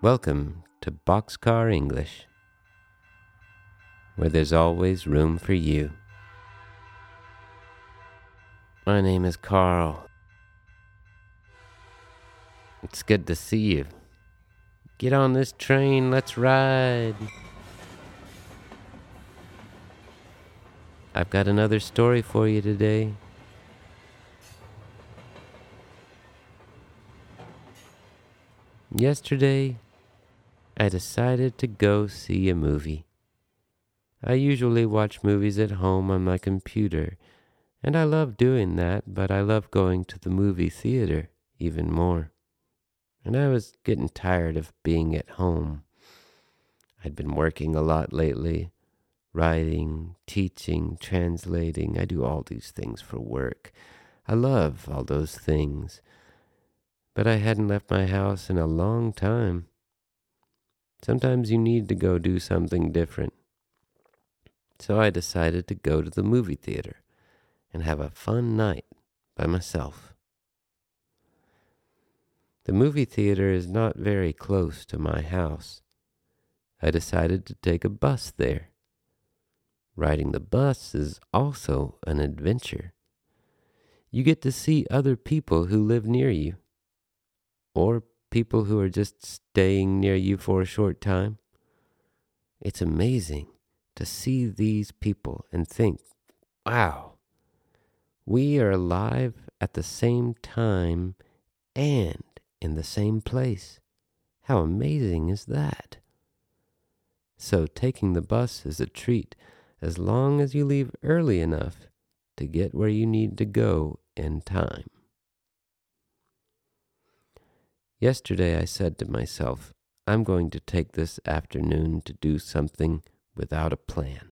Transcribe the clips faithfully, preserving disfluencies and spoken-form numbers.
Welcome to Boxcar English, where there's always room for you. My name is Carl. It's good to see you. Get on this train, let's ride. I've got another story for you today. Yesterday, I decided to go see a movie. I usually watch movies at home on my computer, and I love doing that, but I love going to the movie theater even more. And I was getting tired of being at home. I'd been working a lot lately, writing, teaching, translating. I do all these things for work. I love all those things. But I hadn't left my house in a long time. Sometimes you need to go do something different. So I decided to go to the movie theater and have a fun night by myself. The movie theater is not very close to my house. I decided to take a bus there. Riding the bus is also an adventure. You get to see other people who live near you, or people who are just staying near you for a short time. It's amazing to see these people and think, wow, we are alive at the same time and in the same place. How amazing is that? So taking the bus is a treat as long as you leave early enough to get where you need to go in time. Yesterday I said to myself, I'm going to take this afternoon to do something without a plan.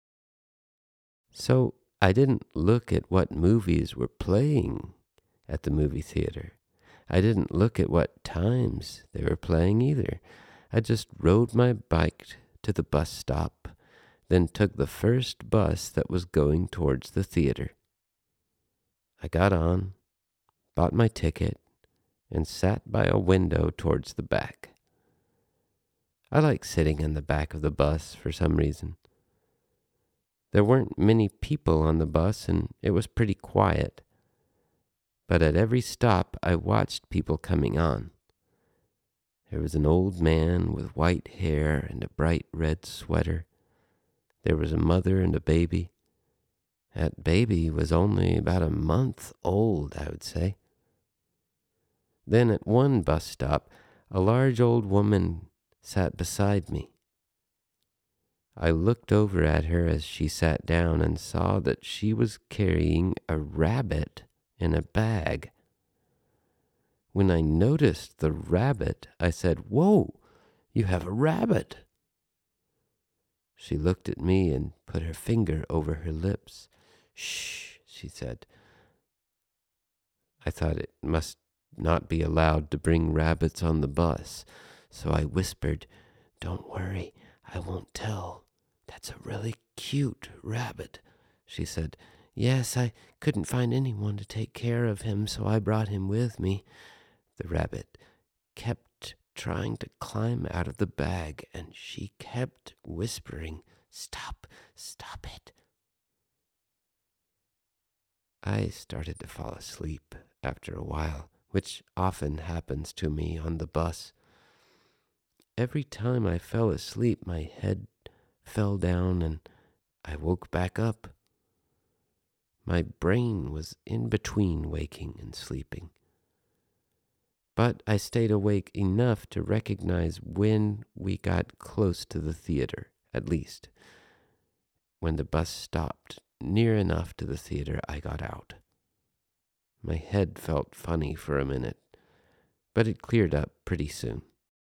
So I didn't look at what movies were playing at the movie theater. I didn't look at what times they were playing either. I just rode my bike to the bus stop, then took the first bus that was going towards the theater. I got on, bought my ticket, and sat by a window towards the back. I like sitting in the back of the bus for some reason. There weren't many people on the bus, and it was pretty quiet. But at every stop, I watched people coming on. There was an old man with white hair and a bright red sweater. There was a mother and a baby. That baby was only about a month old, I would say. Then at one bus stop, a large old woman sat beside me. I looked over at her as she sat down and saw that she was carrying a rabbit in a bag. When I noticed the rabbit, I said, "Whoa, you have a rabbit." She looked at me and put her finger over her lips. "Shh," she said. I thought it must not be allowed to bring rabbits on the bus, so I whispered, "Don't worry, I won't tell. That's a really cute rabbit," she said. "Yes, I couldn't find anyone to take care of him, so I brought him with me." The rabbit kept trying to climb out of the bag, and she kept whispering, "Stop, stop it." I started to fall asleep after a while, which often happens to me on the bus. Every time I fell asleep, my head fell down and I woke back up. My brain was in between waking and sleeping. But I stayed awake enough to recognize when we got close to the theater, at least. When the bus stopped near enough to the theater, I got out. My head felt funny for a minute, but it cleared up pretty soon.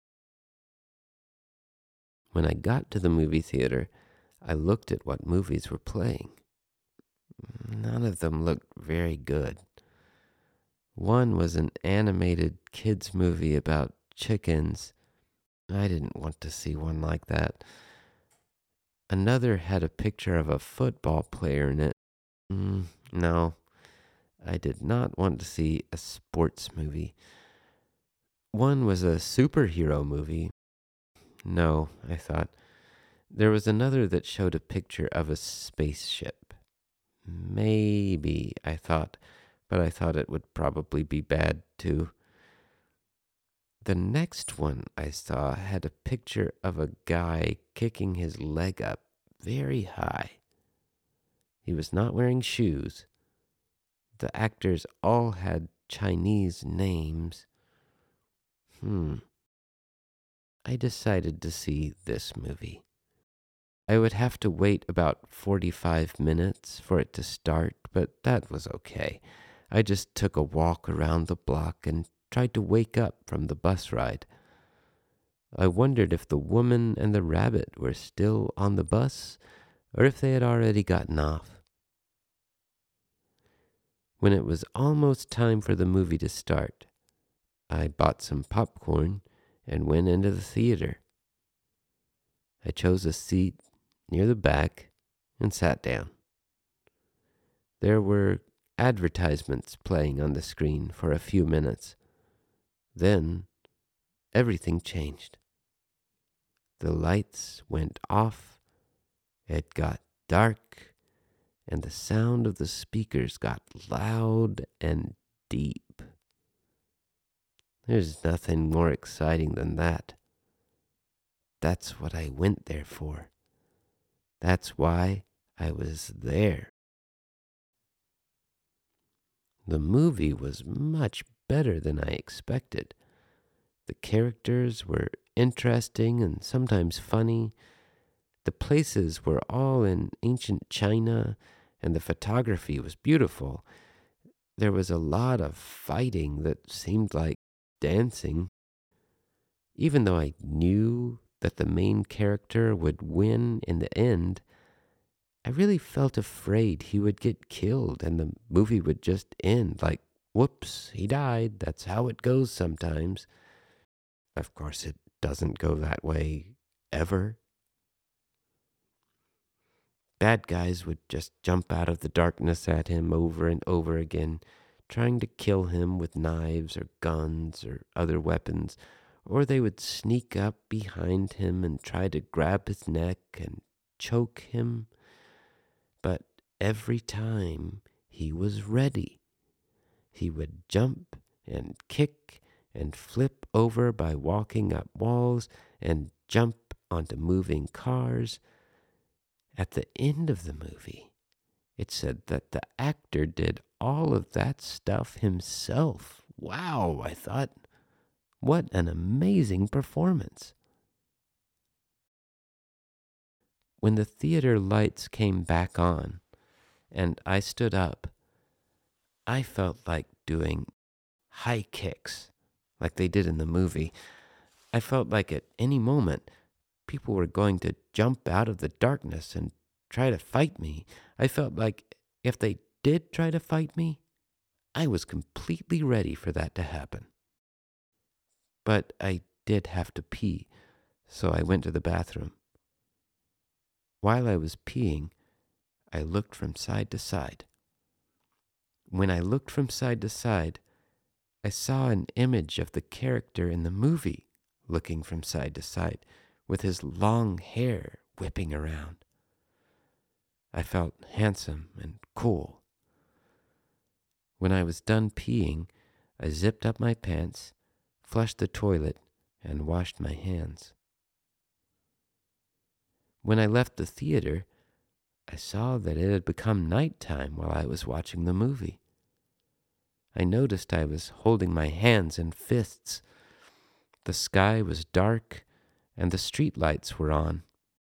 When I got to the movie theater, I looked at what movies were playing. None of them looked very good. One was an animated kids movie about chickens. I didn't want to see one like that. Another had a picture of a football player in it. Mm, no, I did not want to see a sports movie. One was a superhero movie. No, I thought. There was another that showed a picture of a spaceship. Maybe, I thought, but I thought it would probably be bad too. The next one I saw had a picture of a guy kicking his leg up very high. He was not wearing shoes. The actors all had Chinese names. Hmm. I decided to see this movie. I would have to wait about forty-five minutes for it to start, but that was okay. I just took a walk around the block and tried to wake up from the bus ride. I wondered if the woman and the rabbit were still on the bus or if they had already gotten off. When it was almost time for the movie to start, I bought some popcorn and went into the theater. I chose a seat near the back and sat down. There were advertisements playing on the screen for a few minutes. Then everything changed. The lights went off, it got dark, and the sound of the speakers got loud and deep. There's nothing more exciting than that. That's what I went there for. That's why I was there. The movie was much better than I expected. The characters were interesting and sometimes funny. The places were all in ancient China, and the photography was beautiful. There was a lot of fighting that seemed like dancing. Even though I knew that the main character would win in the end, I really felt afraid he would get killed and the movie would just end like, whoops, he died. That's how it goes sometimes. Of course, it doesn't go that way ever. Bad guys would just jump out of the darkness at him over and over again, trying to kill him with knives or guns or other weapons, or they would sneak up behind him and try to grab his neck and choke him. But every time he was ready. He would jump and kick and flip over by walking up walls and jump onto moving cars. At the end of the movie, it said that the actor did all of that stuff himself. Wow, I thought, what an amazing performance. When the theater lights came back on and I stood up, I felt like doing high kicks like they did in the movie. I felt like at any moment people were going to jump out of the darkness and try to fight me. I felt like if they did try to fight me, I was completely ready for that to happen. But I did have to pee, so I went to the bathroom. While I was peeing, I looked from side to side. When I looked from side to side, I saw an image of the character in the movie looking from side to side with his long hair whipping around. I felt handsome and cool. When I was done peeing, I zipped up my pants, flushed the toilet, and washed my hands. When I left the theater, I saw that it had become nighttime while I was watching the movie. I noticed I was holding my hands in fists. The sky was dark, and the streetlights were on.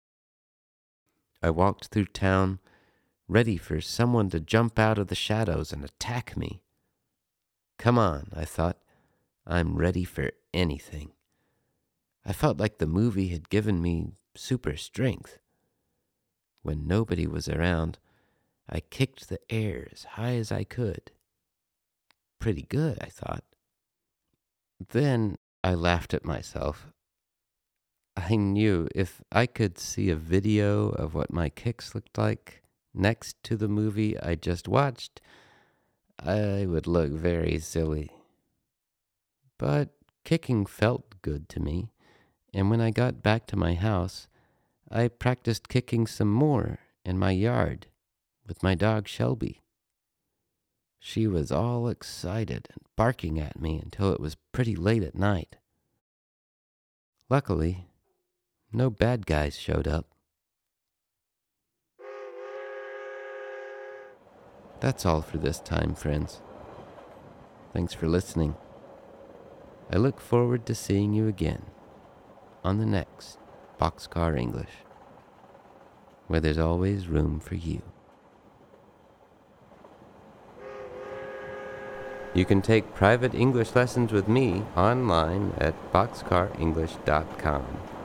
I walked through town, ready for someone to jump out of the shadows and attack me. Come on, I thought. I'm ready for anything. I felt like the movie had given me super strength. When nobody was around, I kicked the air as high as I could. Pretty good, I thought. Then I laughed at myself. I knew if I could see a video of what my kicks looked like next to the movie I just watched, I would look very silly. But Kicking felt good to me, and when I got back to my house, I practiced kicking some more in my yard with my dog Shelby. She was all excited and barking at me until it was pretty late at night. Luckily, no bad guys showed up. That's all for this time, friends. Thanks for listening. I look forward to seeing you again on the next Boxcar English, where there's always room for you. You can take private English lessons with me online at boxcar english dot com.